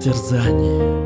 терзаний.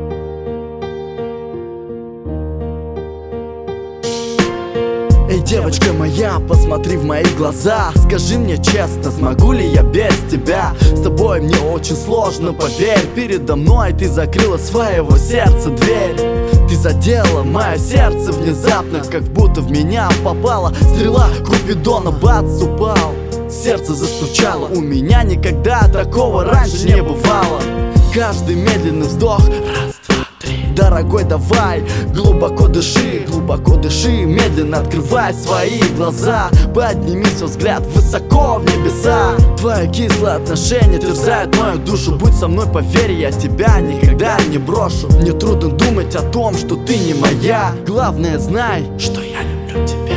Эй, девочка моя, посмотри в мои глаза. Скажи мне честно, смогу ли я без тебя? С тобой мне очень сложно, поверь. Передо мной ты закрыла своего сердца дверь. Ты задела мое сердце внезапно, как будто в меня попала стрела Купидона. Бац, упал, сердце застучало. У меня никогда такого раньше не бывало. Каждый медленный вздох, раз, два, три. Дорогой, давай, глубоко дыши, медленно открывай свои глаза. Подними свой взгляд высоко в небеса. Твои кислые отношения терзают мою душу. Будь со мной, поверь, я тебя никогда не брошу. Мне трудно думать о том, что ты не моя. Главное, знай, что я люблю тебя.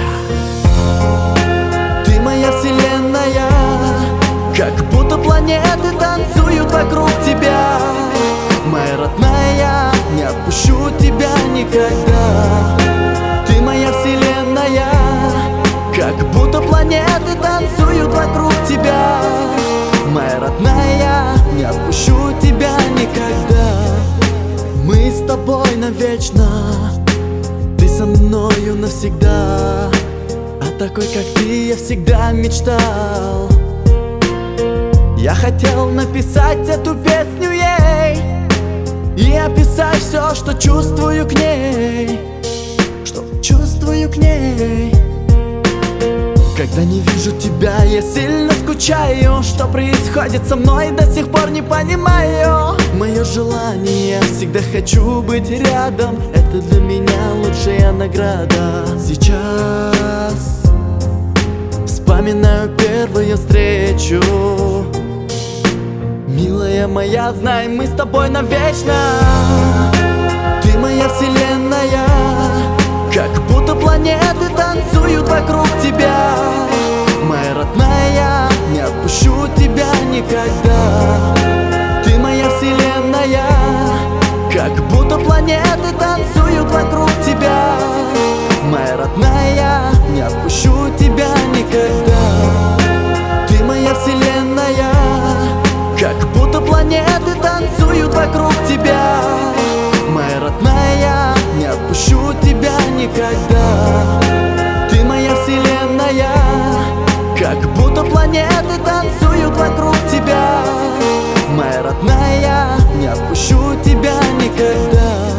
Ты моя вселенная, как будто планеты танцуют вокруг тебя. Моя родная, не отпущу тебя никогда. Ты моя вселенная, как будто планеты танцуют вокруг тебя. Моя родная, не отпущу тебя никогда. Мы с тобой навечно, ты со мною навсегда. О такой, как ты, я всегда мечтал. Я хотел написать эту песню ей и описать все, что чувствую к ней, что чувствую к ней. Когда не вижу тебя, я сильно скучаю. Что происходит со мной, до сих пор не понимаю. Мое желание, всегда хочу быть рядом. Это для меня лучшая награда. Сейчас вспоминаю первую встречу. Милая моя, знай, мы с тобой навечно. Ты моя вселенная, как будто планеты танцуют вокруг тебя. Моя родная, не отпущу тебя никогда. Ты моя вселенная, как будто планеты танцуют вокруг тебя. Моя родная, не отпущу тебя никогда. Ты моя вселенная, как будто планеты танцуют вокруг тебя. Моя родная, не отпущу тебя никогда. Ты моя вселенная, как будто планеты танцуют вокруг тебя. Моя родная, не отпущу тебя никогда.